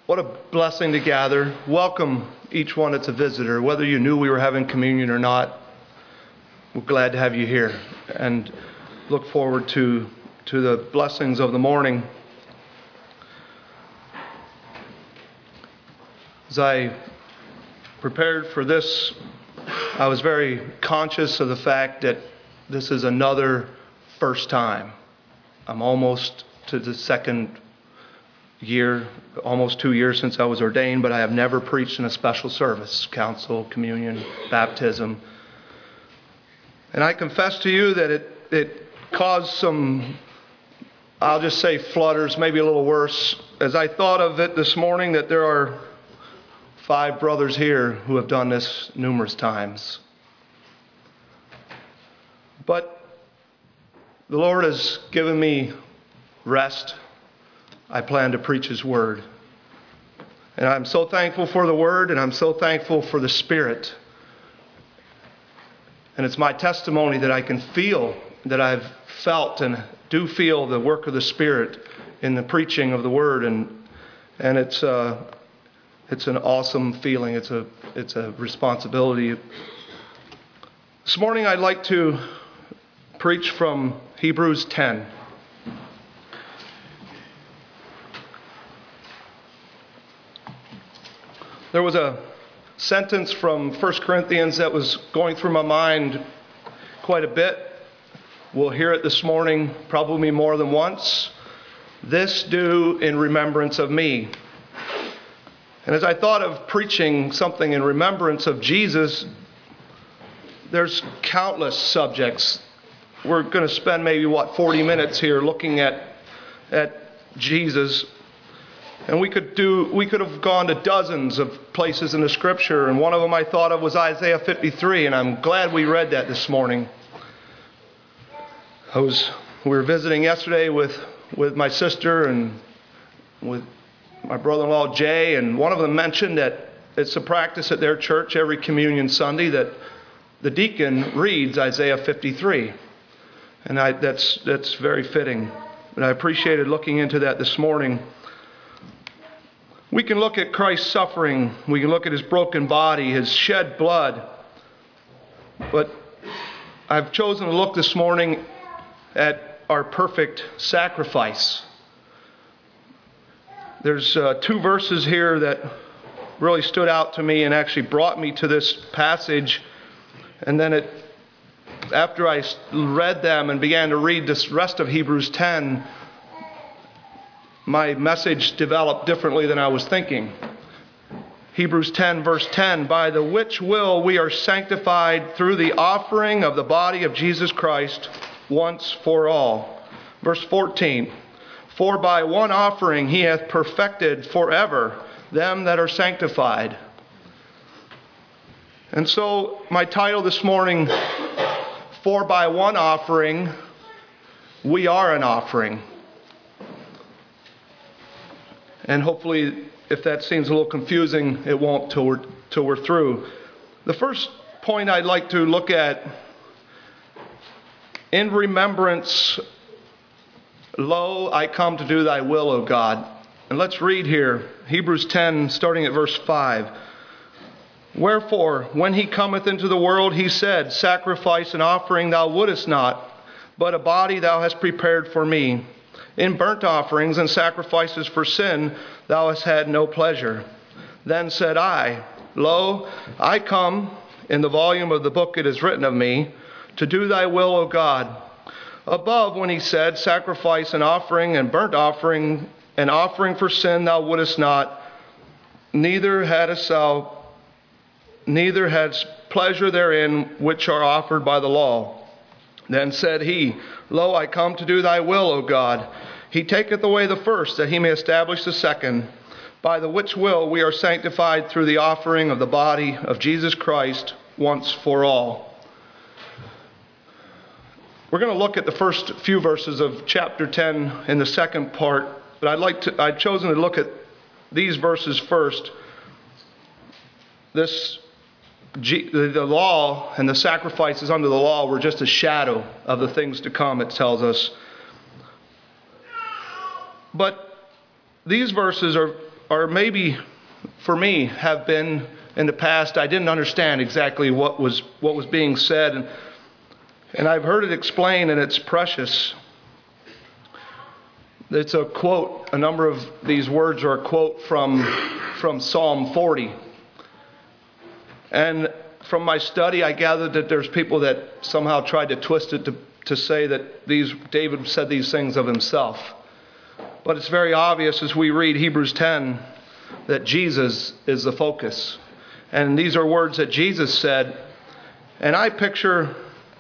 What a blessing to gather. Welcome each one that's a visitor. Whether you knew we were having communion or not, we're glad to have you here and look forward to the blessings of the morning. As I prepared for this, I was very conscious of the fact that this is another first time. I'm almost to the second year, almost 2 years since I was ordained, but I have never preached in a special service, council, communion, baptism. And I confess to you that it caused some, I'll just say flutters, maybe a little worse, as I thought of it this morning that there are 5 brothers here who have done this numerous times. But the Lord has given me rest. I plan to preach His Word. And I'm so thankful for the Word, and I'm so thankful for the Spirit. And it's my testimony that I can feel, that I've felt and do feel the work of the Spirit in the preaching of the Word. And it's an awesome feeling. It's a responsibility. This morning I'd like to preach from Hebrews 10. There was a sentence from 1 Corinthians that was going through my mind quite a bit. We'll hear it this morning, probably more than once. This do in remembrance of me. And as I thought of preaching something in remembrance of Jesus, there's countless subjects. We're going to spend maybe, 40 minutes here looking at Jesus. And we could have gone to dozens of places in the Scripture, and one of them I thought of was Isaiah 53, and I'm glad we read that this morning. We were visiting yesterday with my sister and with my brother-in-law Jay, and one of them mentioned that it's a practice at their church every communion Sunday that the deacon reads Isaiah 53, and that's very fitting. But I appreciated looking into that this morning. We can look at Christ's suffering. We can look at His broken body, His shed blood. But I've chosen to look this morning at our perfect sacrifice. There's 2 verses here that really stood out to me and actually brought me to this passage. And then after I read them and began to read this rest of Hebrews 10, my message developed differently than I was thinking. Hebrews 10 verse 10, by the which will we are sanctified through the offering of the body of Jesus Christ once for all. Verse 14, for by one offering He hath perfected forever them that are sanctified. And so my title this morning, for by one offering we are an offering. And hopefully, if that seems a little confusing, it won't till we're through. The first point I'd like to look at, in remembrance, lo, I come to do thy will, O God. And let's read here, Hebrews 10, starting at verse 5. Wherefore, when He cometh into the world, He said, sacrifice and offering thou wouldest not, but a body thou hast prepared for me. In burnt offerings and sacrifices for sin thou hast had no pleasure. Then said I, lo, I come, in the volume of the book it is written of me, to do thy will, O God. Above, when He said, sacrifice and offering and burnt offering and offering for sin thou wouldest not, neither hadst pleasure therein which are offered by the law. Then said He, lo, I come to do thy will, O God. He taketh away the first, that He may establish the second, by the which will we are sanctified through the offering of the body of Jesus Christ once for all. We're going to look at the first few verses of chapter 10 in the second part, but I've chosen to look at these verses first. The law and the sacrifices under the law were just a shadow of the things to come, it tells us. But these verses are or maybe for me have been in the past, I didn't understand exactly what was being said, and I've heard it explained, and it's precious. It's a quote. A number of these words are a quote from Psalm 40. And from my study, I gathered that there's people that somehow tried to twist it to say that David said these things of himself. But it's very obvious as we read Hebrews 10 that Jesus is the focus. And these are words that Jesus said. And I picture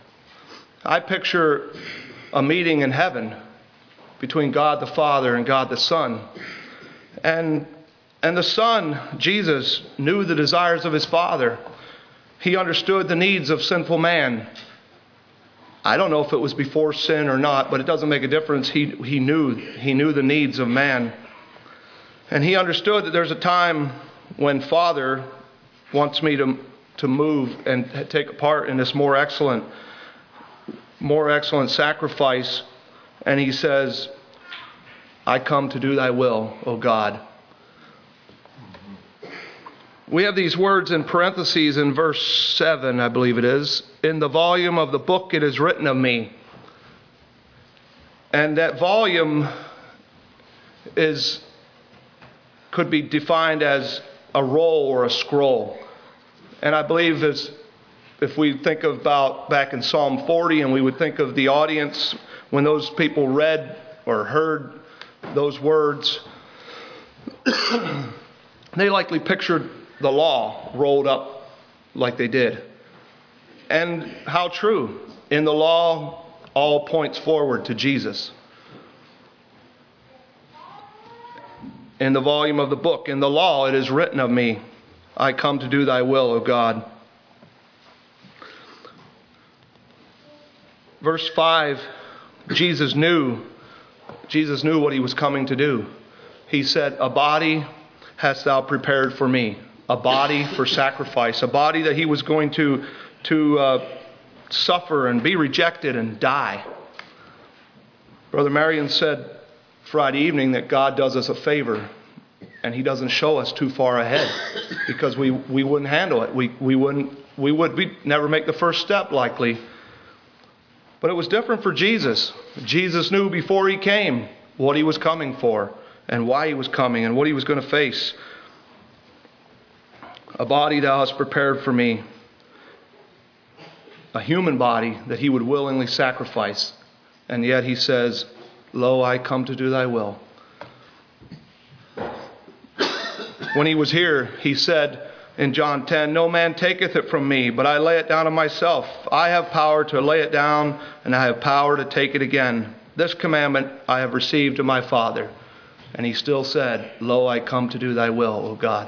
a meeting in heaven between God the Father and God the Son. And the Son, Jesus, knew the desires of his Father. He understood the needs of sinful man. I don't know if it was before sin or not, but it doesn't make a difference. He knew the needs of man. And he understood that there's a time when Father wants me to move and take a part in this more excellent sacrifice. And he says, I come to do thy will, O God. We have these words in parentheses in verse 7, I believe it is. In the volume of the book it is written of me. And that volume could be defined as a roll or a scroll. And I believe if we think about back in Psalm 40 and we would think of the audience when those people read or heard those words, they likely pictured the law rolled up like they did. And how true. In the law, all points forward to Jesus. In the volume of the book, in the law, it is written of me, I come to do thy will, O God. Verse 5, Jesus knew what he was coming to do. He said, a body hast thou prepared for me. A body for sacrifice. A body that he was going to suffer and be rejected and die. Brother Marion said Friday evening that God does us a favor and he doesn't show us too far ahead because we wouldn't handle it. We'd never make the first step likely. But it was different for Jesus. Jesus knew before he came what he was coming for and why he was coming and what he was going to face. A body thou hast prepared for me. A human body that he would willingly sacrifice. And yet he says, lo, I come to do thy will. When he was here, he said in John 10, no man taketh it from me, but I lay it down of myself. I have power to lay it down, and I have power to take it again. This commandment I have received of my Father. And he still said, lo, I come to do thy will, O God.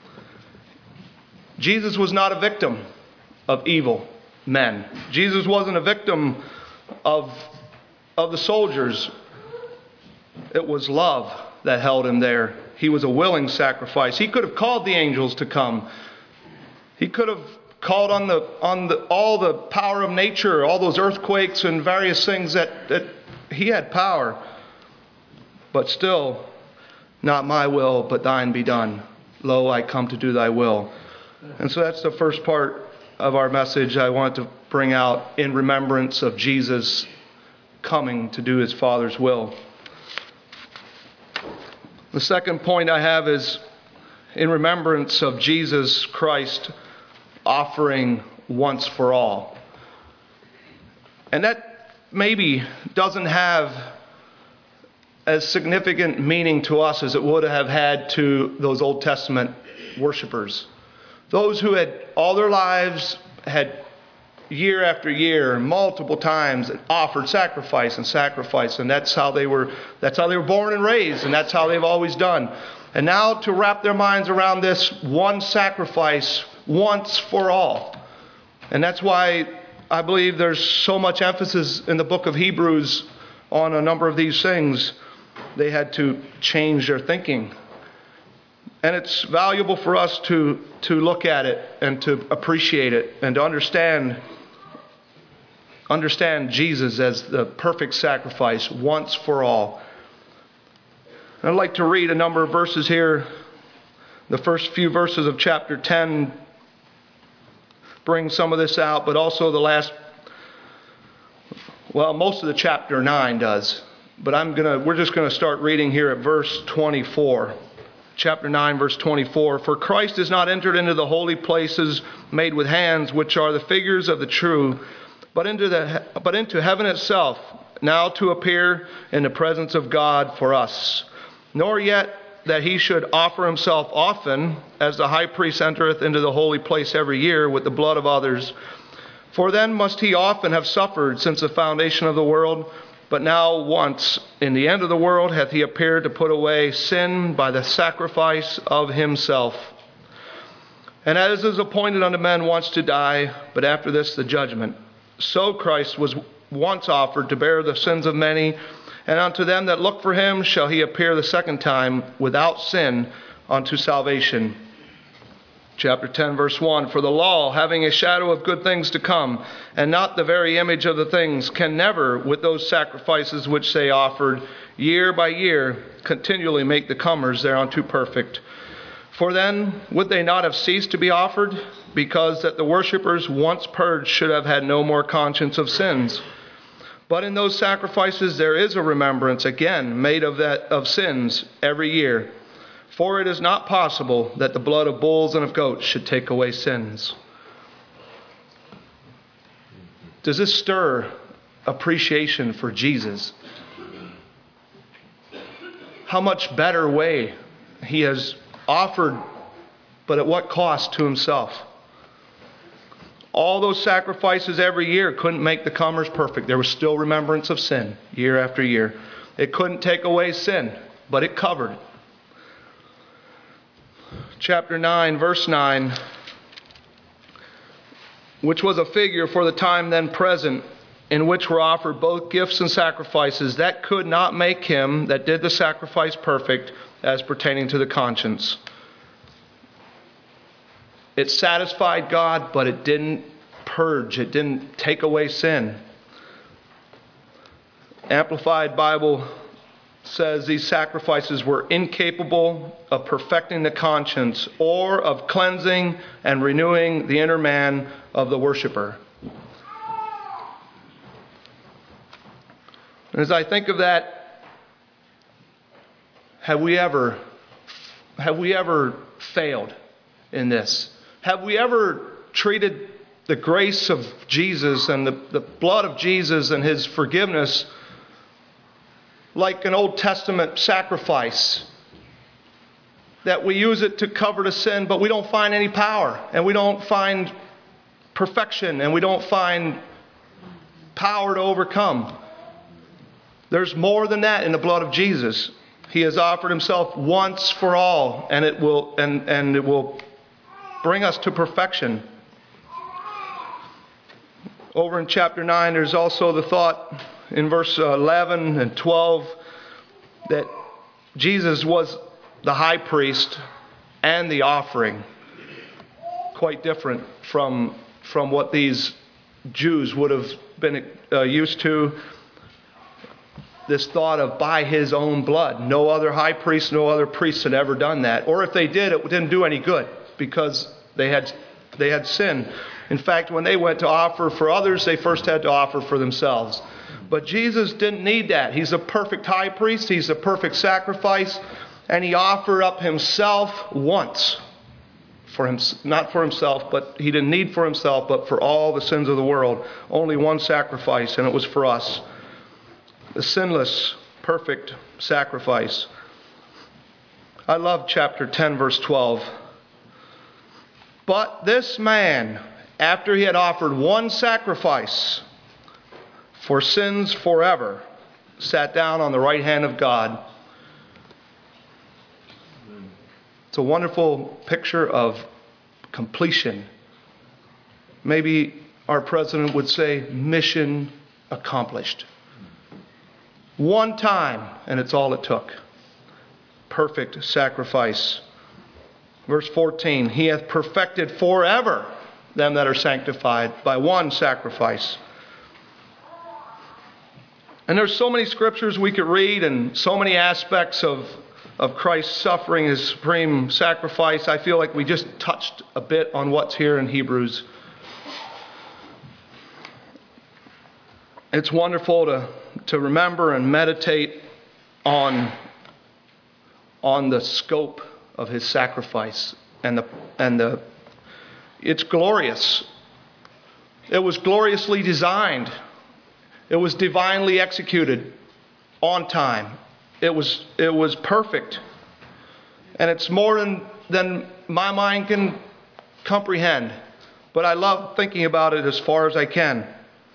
Jesus was not a victim of evil men. Jesus wasn't a victim of the soldiers. It was love that held him there. He was a willing sacrifice. He could have called the angels to come. He could have called on all the power of nature, all those earthquakes and various things that he had power. But still, not my will, but thine be done. Lo, I come to do thy will. And so that's the first part of our message I want to bring out in remembrance of Jesus coming to do his Father's will. The second point I have is in remembrance of Jesus Christ offering once for all. And that maybe doesn't have as significant meaning to us as it would have had to those Old Testament worshipers. Those who had all their lives had year after year, multiple times, offered sacrifice, and that's how they were born and raised, and that's how they've always done. And now to wrap their minds around this one sacrifice once for all. And that's why I believe there's so much emphasis in the book of Hebrews on a number of these things. They had to change their thinking. And it's valuable for us to look at it and to appreciate it and to understand Jesus as the perfect sacrifice once for all. And I'd like to read a number of verses here The first few verses of chapter 10 bring some of this out, but also the last, most of the chapter 9 does. But we're just going to start reading here at verse 24. Chapter 9, verse 24. For Christ is not entered into the holy places made with hands, which are the figures of the true, but into heaven itself, now to appear in the presence of God for us. Nor yet that he should offer himself often, as the high priest entereth into the holy place every year with the blood of others. For then must he often have suffered since the foundation of the world. But now once, in the end of the world, hath he appeared to put away sin by the sacrifice of himself. And as is appointed unto men once to die, but after this the judgment, so Christ was once offered to bear the sins of many, and unto them that look for him shall he appear the second time without sin unto salvation. Chapter 10, verse 1. For the law, having a shadow of good things to come, and not the very image of the things, can never, with those sacrifices which they offered year by year, continually make the comers thereunto perfect. For then would they not have ceased to be offered, because that the worshippers once purged should have had no more conscience of sins. But in those sacrifices there is a remembrance again made of sins every year. For it is not possible that the blood of bulls and of goats should take away sins. Does this stir appreciation for Jesus? How much better way he has offered, but at what cost to himself? All those sacrifices every year couldn't make the comers perfect. There was still remembrance of sin year after year. It couldn't take away sin, but it covered it. Chapter 9, verse 9, which was a figure for the time then present, in which were offered both gifts and sacrifices, that could not make him that did the sacrifice perfect, as pertaining to the conscience. It satisfied God, but it didn't purge. It didn't take away sin. Amplified Bible says these sacrifices were incapable of perfecting the conscience or of cleansing and renewing the inner man of the worshiper. And as I think of that, have we ever failed in this? Have we ever treated the grace of Jesus and the blood of Jesus and his forgiveness like an Old Testament sacrifice? That we use it to cover the sin, but we don't find any power, and we don't find perfection, and we don't find power to overcome. There's more than that in the blood of Jesus. He has offered himself once for all, and it will bring us to perfection. Over in chapter 9, there's also the thought in verse 11 and 12 that Jesus was the high priest and the offering. Quite different from what these Jews would have been used to. This thought of by his own blood. No other high priest, no other priest had ever done that. Or if they did, it didn't do any good because they had sin. In fact, when they went to offer for others, they first had to offer for themselves. But Jesus didn't need that. He's a perfect high priest. He's a perfect sacrifice. And he offered up himself once. Not for himself, but he didn't need for himself, but for all the sins of the world. Only one sacrifice, and it was for us. The sinless, perfect sacrifice. I love chapter 10, verse 12. But this man, after he had offered one sacrifice for sins forever, sat down on the right hand of God. It's a wonderful picture of completion. Maybe our president would say, mission accomplished. One time, and it's all it took. Perfect sacrifice. Verse 14, he hath perfected forever them that are sanctified by one sacrifice. And there's so many scriptures we could read and so many aspects of of Christ's suffering, His supreme sacrifice, I feel like we just touched a bit on what's here in Hebrews. It's wonderful to remember and meditate on the scope of His sacrifice and it's glorious. It was gloriously designed. It was divinely executed on time. It was perfect. And it's more than my mind can comprehend. But I love thinking about it as far as I can.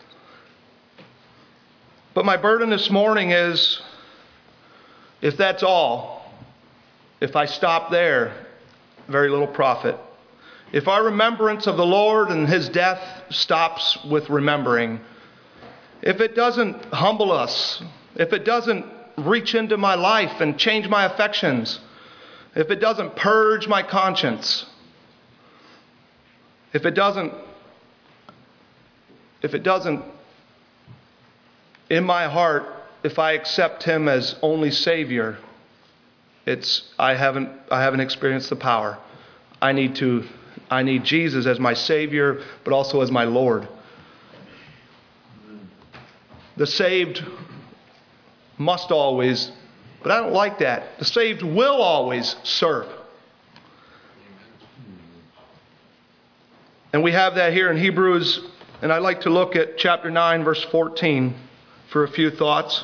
But my burden this morning is, if that's all, if I stop there, very little profit. If our remembrance of the Lord and His death stops with remembering, if it doesn't humble us, if it doesn't reach into my life and change my affections, if it doesn't purge my conscience, if it doesn't in my heart, if I accept Him as only Savior, I haven't experienced the power. I need Jesus as my Savior, but also as my Lord. The saved must always, but I don't like that. The saved will always serve. And we have that here in Hebrews, and I'd like to look at chapter 9, verse 14 for a few thoughts.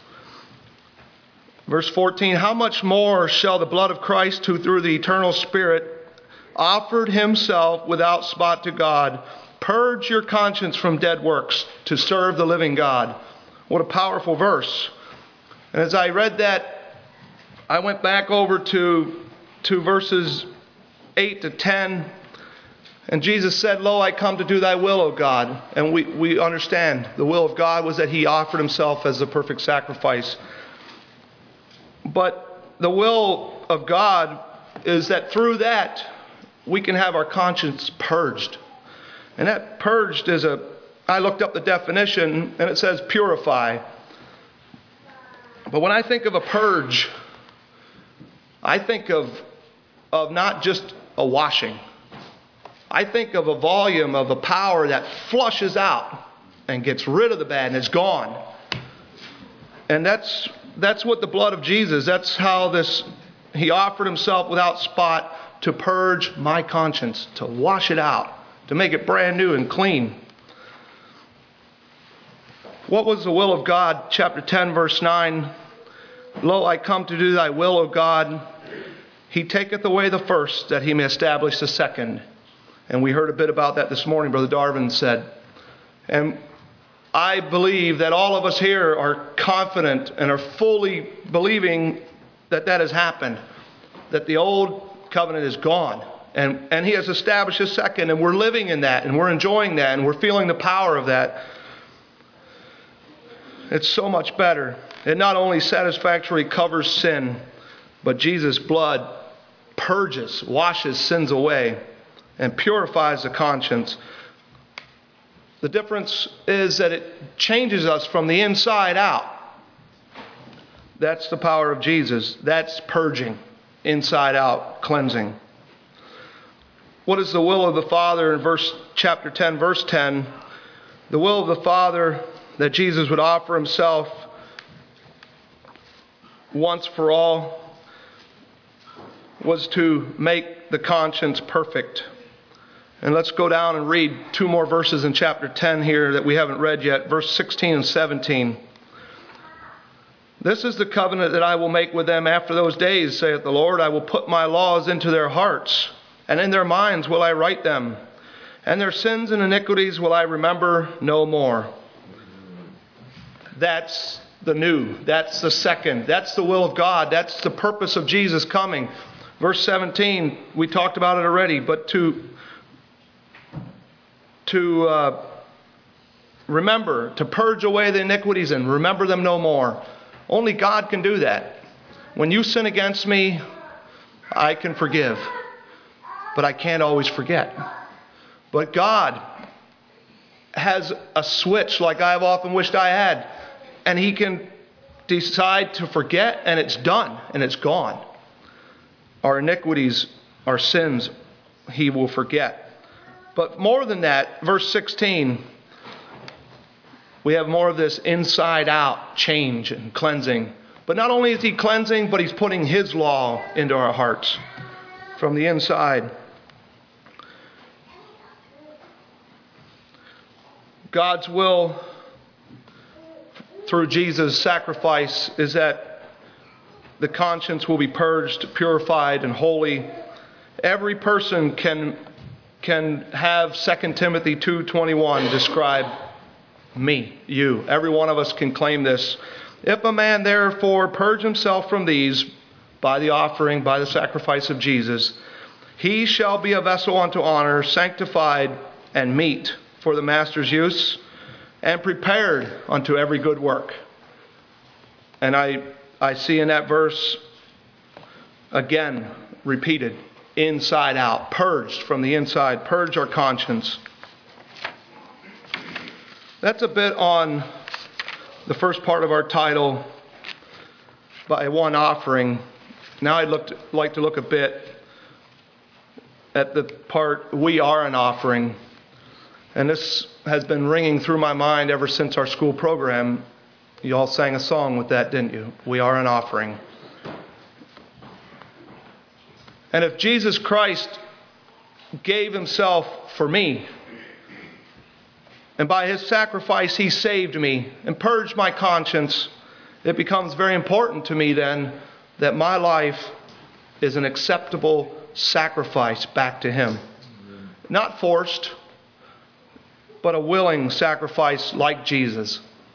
Verse 14, how much more shall the blood of Christ, who through the eternal Spirit offered Himself without spot to God, purge your conscience from dead works to serve the living God. What a powerful verse. And as I read that, I went back over to verses 8 to 10. And Jesus said, lo, I come to do thy will, O God. And we understand the will of God was that He offered Himself as the perfect sacrifice. But the will of God is that through that, we can have our conscience purged. And that purged is I looked up the definition, and it says purify. But when I think of a purge, I think of not just a washing. I think of a volume of a power that flushes out and gets rid of the bad and it's gone. And that's what the blood of Jesus, that's how He offered Himself without spot to purge my conscience, to wash it out, to make it brand new and clean. What was the will of God? Chapter 10, verse 9. Lo, I come to do thy will, O God. He taketh away the first, that He may establish the second. And we heard a bit about that this morning, Brother Darvin said. And I believe that all of us here are confident and are fully believing that has happened. That the old covenant is gone. And He has established a second, and we're living in that, and we're enjoying that, and we're feeling the power of that. It's so much better. It not only satisfactorily covers sin, but Jesus' blood purges, washes sins away, and purifies the conscience. The difference is that it changes us from the inside out. That's the power of Jesus. That's purging, inside out, cleansing. What is the will of the Father in chapter 10, verse 10? The will of the Father that Jesus would offer Himself once for all was to make the conscience perfect. And let's go down and read two more verses in chapter 10 here that we haven't read yet. Verse 16 and 17. This is the covenant that I will make with them after those days, saith the Lord. I will put my laws into their hearts, and in their minds will I write them. And their sins and iniquities will I remember no more. That's the new. That's the second. That's the will of God. That's the purpose of Jesus coming. Verse 17, we talked about it already, but to remember, to purge away the iniquities and remember them no more. Only God can do that. When you sin against me, I can forgive, but I can't always forget. But God has a switch like I've often wished I had, and He can decide to forget, and it's done, and it's gone. Our iniquities, our sins, He will forget. But more than that, verse 16, we have more of this inside-out change and cleansing. But not only is He cleansing, but He's putting His law into our hearts from the inside. God's will through Jesus' sacrifice is that the conscience will be purged, purified, and holy. Every person can have 2 Timothy 2:21 describe me, you. Every one of us can claim this. If a man therefore purge himself from these by the offering, by the sacrifice of Jesus, he shall be a vessel unto honor, sanctified and meet for the master's use, and prepared unto every good work. And I see in that verse, again, repeated, inside out, purged from the inside, purge our conscience. That's a bit on the first part of our title, by one offering. Now I'd like to look a bit at the part, we are an offering. And this has been ringing through my mind ever since our school program. You all sang a song with that, didn't you? We are an offering. And if Jesus Christ gave Himself for me, and by His sacrifice He saved me and purged my conscience, it becomes very important to me then that my life is an acceptable sacrifice back to Him. Not forced, but a willing sacrifice like Jesus.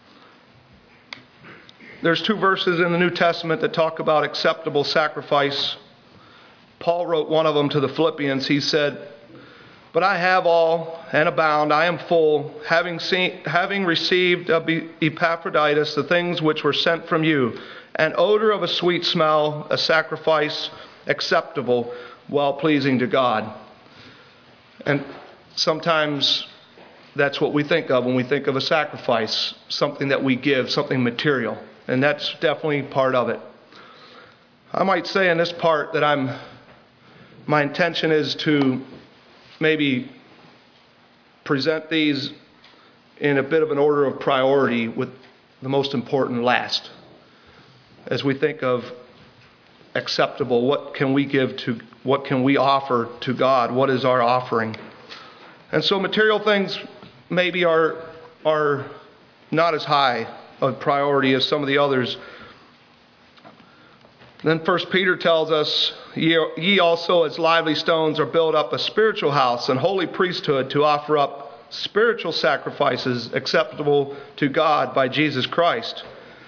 There's 2 verses in the New Testament that talk about acceptable sacrifice. Paul wrote one of them to the Philippians. He said, "But I have all and abound, I am full, having received of Epaphroditus the things which were sent from you, an odor of a sweet smell, a sacrifice acceptable, well-pleasing to God." And sometimes that's what we think of when we think of a sacrifice, something that we give, something material. And that's definitely part of it. I might say in this part that my intention is to maybe present these in a bit of an order of priority, with the most important last. As we think of acceptable, what can we offer to God? What is our offering? And so material things maybe are not as high a priority as some of the others. Then 1 Peter tells us, ye also as lively stones are built up a spiritual house and holy priesthood to offer up spiritual sacrifices acceptable to God by Jesus Christ.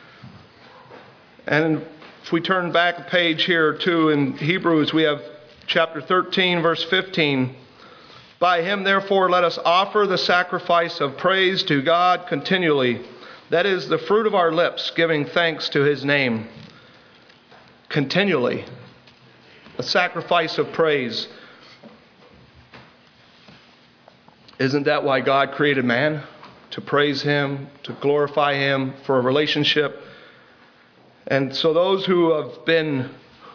And if we turn back a page here too, in Hebrews, we have chapter 13, verse 15. By Him, therefore, let us offer the sacrifice of praise to God continually. That is the fruit of our lips, giving thanks to His name. Continually. A sacrifice of praise. Isn't that why God created man? To praise Him, to glorify Him, for a relationship. And so those who have been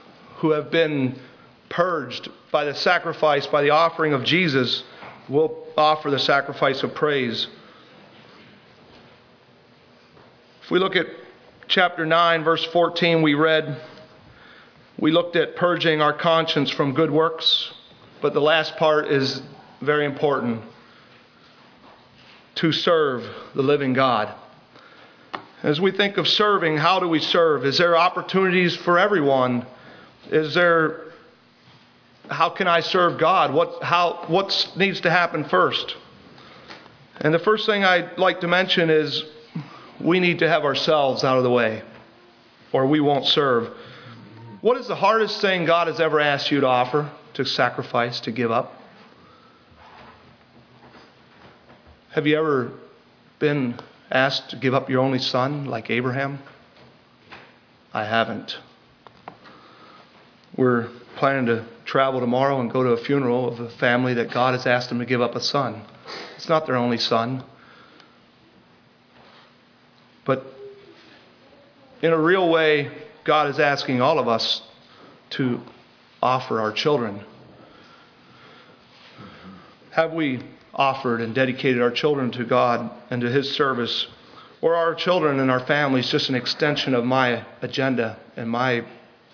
purged by the sacrifice, by the offering of Jesus, will offer the sacrifice of praise. If we look at chapter 9, verse 14, we looked at purging our conscience from good works, but the last part is very important. To serve the living God. As we think of serving, how do we serve? Is there opportunities for everyone? How can I serve God? What needs to happen first? And the first thing I'd like to mention is we need to have ourselves out of the way, or we won't serve. What is the hardest thing God has ever asked you to offer, to sacrifice, to give up? Have you ever been asked to give up your only son like Abraham? I haven't. We're planning to travel tomorrow and go to a funeral of a family that God has asked them to give up a son. It's not their only son. But in a real way, God is asking all of us to offer our children. Have we offered and dedicated our children to God and to His service? Or are our children and our families just an extension of my agenda and my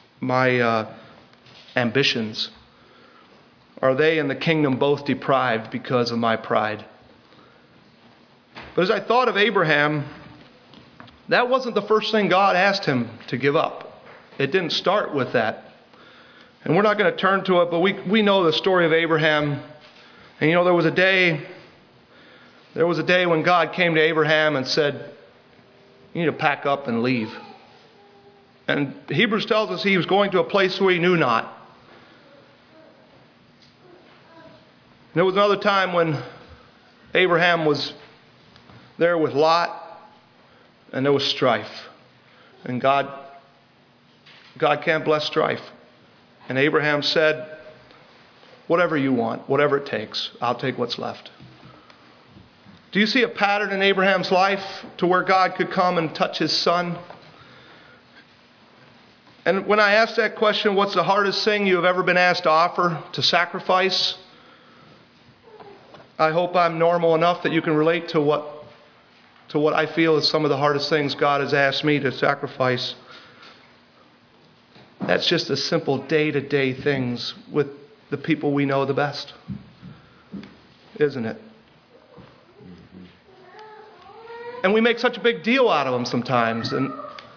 ambitions? Are they and the kingdom both deprived because of my pride? But as I thought of Abraham, that wasn't the first thing God asked him to give up. It didn't start with that. And we're not going to turn to it, but we know the story of Abraham. And there was a day when God came to Abraham and said, you need to pack up and leave. And Hebrews tells us he was going to a place where he knew not. And there was another time when Abraham was there with Lot, and there was strife. And God can't bless strife. And Abraham said, whatever you want, whatever it takes, I'll take what's left. Do you see a pattern in Abraham's life to where God could come and touch his son? And when I ask that question, what's the hardest thing you have ever been asked to offer, to sacrifice? I hope I'm normal enough that you can relate to what I feel is some of the hardest things God has asked me to sacrifice. That's just the simple day-to-day things with the people we know the best, isn't it? And we make such a big deal out of them sometimes. And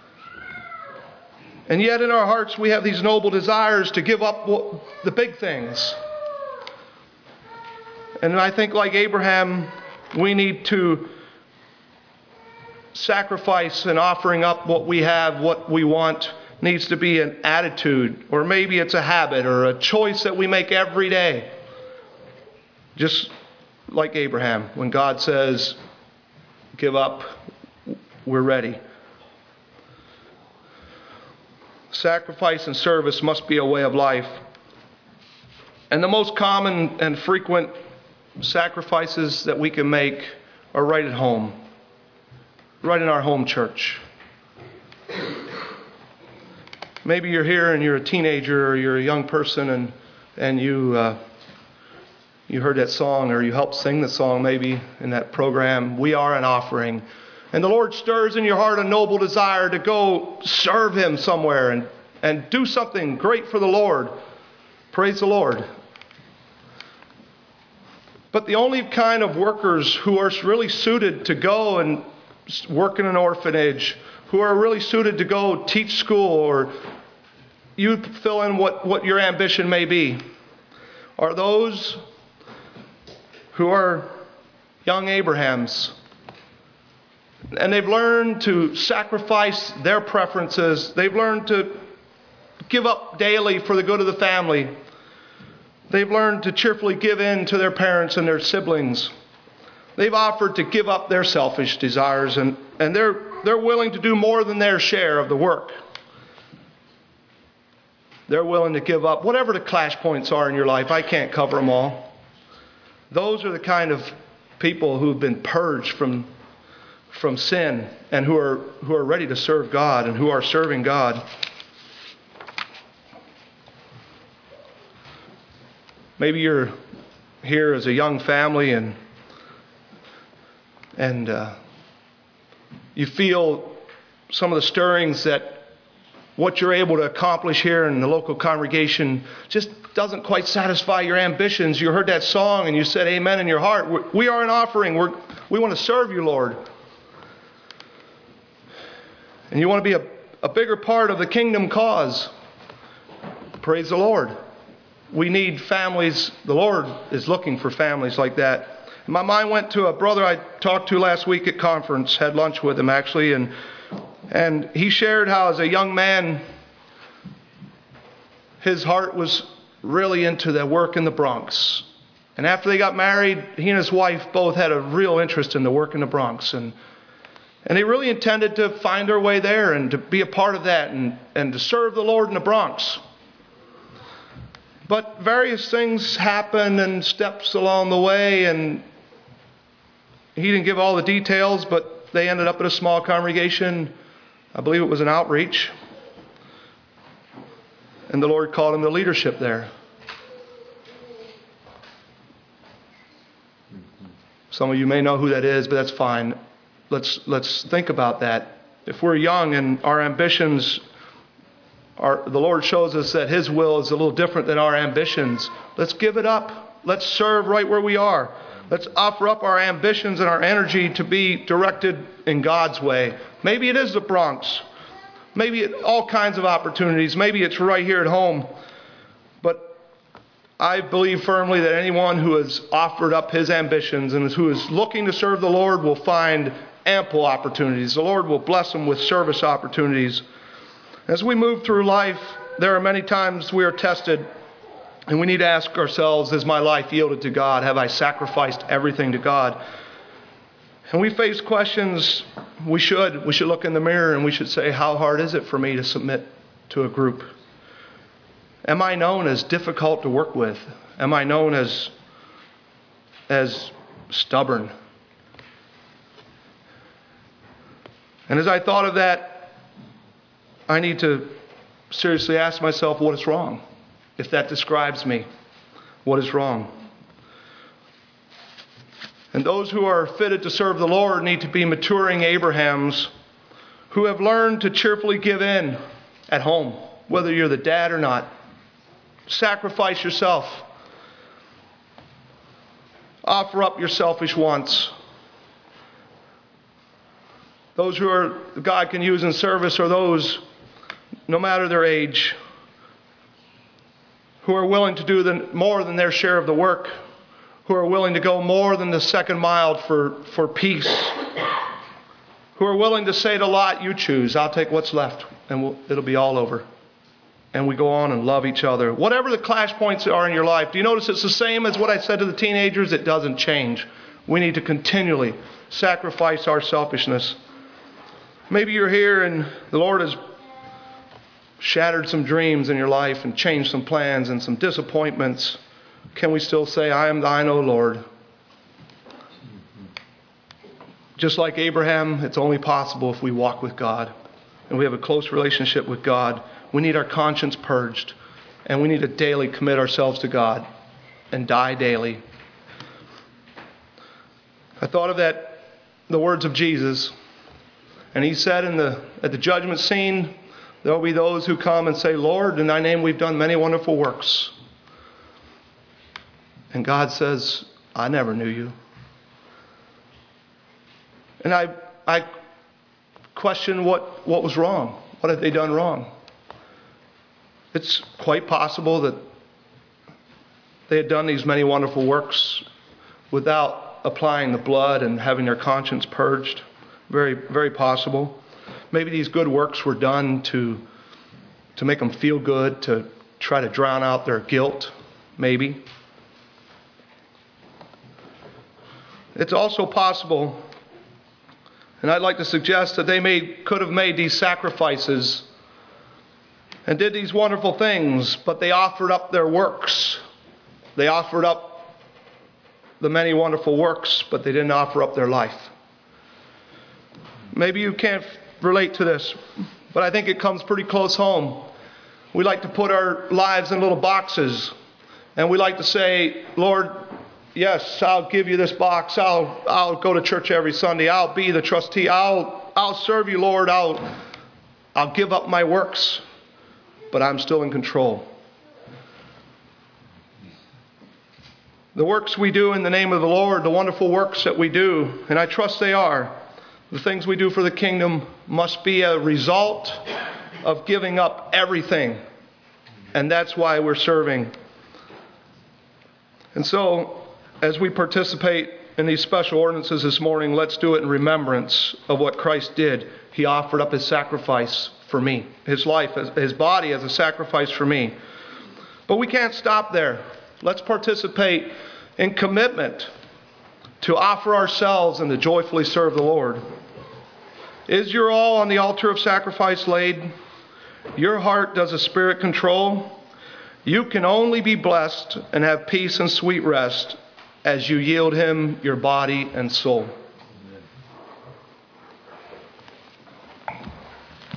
yet in our hearts we have these noble desires to give up the big things. And I think like Abraham, we need to sacrifice and offering up what we have, what we want, needs to be an attitude, or maybe it's a habit or a choice that we make every day. Just like Abraham, when God says, give up, we're ready. Sacrifice and service must be a way of life. And the most common and frequent sacrifices that we can make are right at home, right in our home church. Maybe you're here and you're a teenager or you're a young person and you heard that song or you helped sing the song maybe in that program, We Are an Offering. And the Lord stirs in your heart a noble desire to go serve Him somewhere and do something great for the Lord. Praise the Lord. But the only kind of workers who are really suited to go and work in an orphanage, who are really suited to go teach school, or you fill in what your ambition may be, are those who are young Abrahams. And they've learned to sacrifice their preferences. They've learned to give up daily for the good of the family. They've learned to cheerfully give in to their parents and their siblings. They've offered to give up their selfish desires, and they're willing to do more than their share of the work. They're willing to give up whatever the clash points are in your life. I can't cover them all. Those are the kind of people who've been purged from sin and who are ready to serve God and who are serving God. Maybe you're here as a young family and you feel some of the stirrings that what you're able to accomplish here in the local congregation just doesn't quite satisfy your ambitions. You heard that song and you said amen in your heart. We are an offering. We want to serve you, Lord. And you want to be a bigger part of the kingdom cause. Praise the Lord. We need families. The Lord is looking for families like that. And my mind went to a brother I talked to last week at conference, had lunch with him actually, and he shared how as a young man, his heart was really into the work in the Bronx. And after they got married, he and his wife both had a real interest in the work in the Bronx. And they really intended to find their way there and to be a part of that and to serve the Lord in the Bronx. But various things happened and steps along the way, and he didn't give all the details, but they ended up at a small congregation I believe it was an outreach. And the Lord called him to leadership there. Some of you may know who that is, but that's fine. Let's think about that. If we're young and our ambitions the Lord shows us that His will is a little different than our ambitions, let's give it up. Let's serve right where we are. Let's offer up our ambitions and our energy to be directed in God's way. Maybe it is the Bronx. Maybe all kinds of opportunities. Maybe it's right here at home. But I believe firmly that anyone who has offered up his ambitions and who is looking to serve the Lord will find ample opportunities. The Lord will bless them with service opportunities. As we move through life, there are many times we are tested, and we need to ask ourselves, is my life yielded to God? Have I sacrificed everything to God? And we face questions. We should look in the mirror and we should say, how hard is it for me to submit to a group? Am I known as difficult to work with? Am I known as stubborn? And as I thought of that, I need to seriously ask myself, what is wrong? If that describes me, what is wrong? And those who are fitted to serve the Lord need to be maturing Abrahams who have learned to cheerfully give in at home, whether you're the dad or not. Sacrifice yourself. Offer up your selfish wants. Those who God can use in service are those, no matter their age, who are willing to do more than their share of the work, who are willing to go more than the second mile for peace, who are willing to say to Lot, you choose, I'll take what's left, and it'll be all over. And we go on and love each other. Whatever the clash points are in your life, do you notice it's the same as what I said to the teenagers? It doesn't change. We need to continually sacrifice our selfishness. Maybe you're here and the Lord has shattered some dreams in your life and changed some plans and some disappointments. Can we still say, I am thine, O Lord? Just like Abraham, it's only possible if we walk with God and we have a close relationship with God. We need our conscience purged, and we need to daily commit ourselves to God and die daily. I thought of the words of Jesus, and He said at the judgment scene, there will be those who come and say, Lord, in Thy name we've done many wonderful works. And God says, I never knew you. And I question what was wrong. What had they done wrong? It's quite possible that they had done these many wonderful works without applying the blood and having their conscience purged. Very, very possible. Maybe these good works were done to make them feel good, to try to drown out their guilt, maybe. It's also possible, and I'd like to suggest that they could have made these sacrifices and did these wonderful things, but they offered up their works. They offered up the many wonderful works, but they didn't offer up their life. Maybe you can't relate to this, but I think it comes pretty close home. We like to put our lives in little boxes, and we like to say, Lord, yes, I'll give you this box. I'll go to church every Sunday. I'll be the trustee. I'll serve you, Lord. I'll give up my works, but I'm still in control. The works we do in the name of the Lord, the wonderful works that we do, and I trust they are, the things we do for the kingdom must be a result of giving up everything. And that's why we're serving. And so, as we participate in these special ordinances this morning, let's do it in remembrance of what Christ did. He offered up His sacrifice for me, His life, His body as a sacrifice for me. But we can't stop there. Let's participate in commitment to offer ourselves and to joyfully serve the Lord. Is your all on the altar of sacrifice laid? Your heart does the Spirit control? You can only be blessed and have peace and sweet rest as you yield Him your body and soul.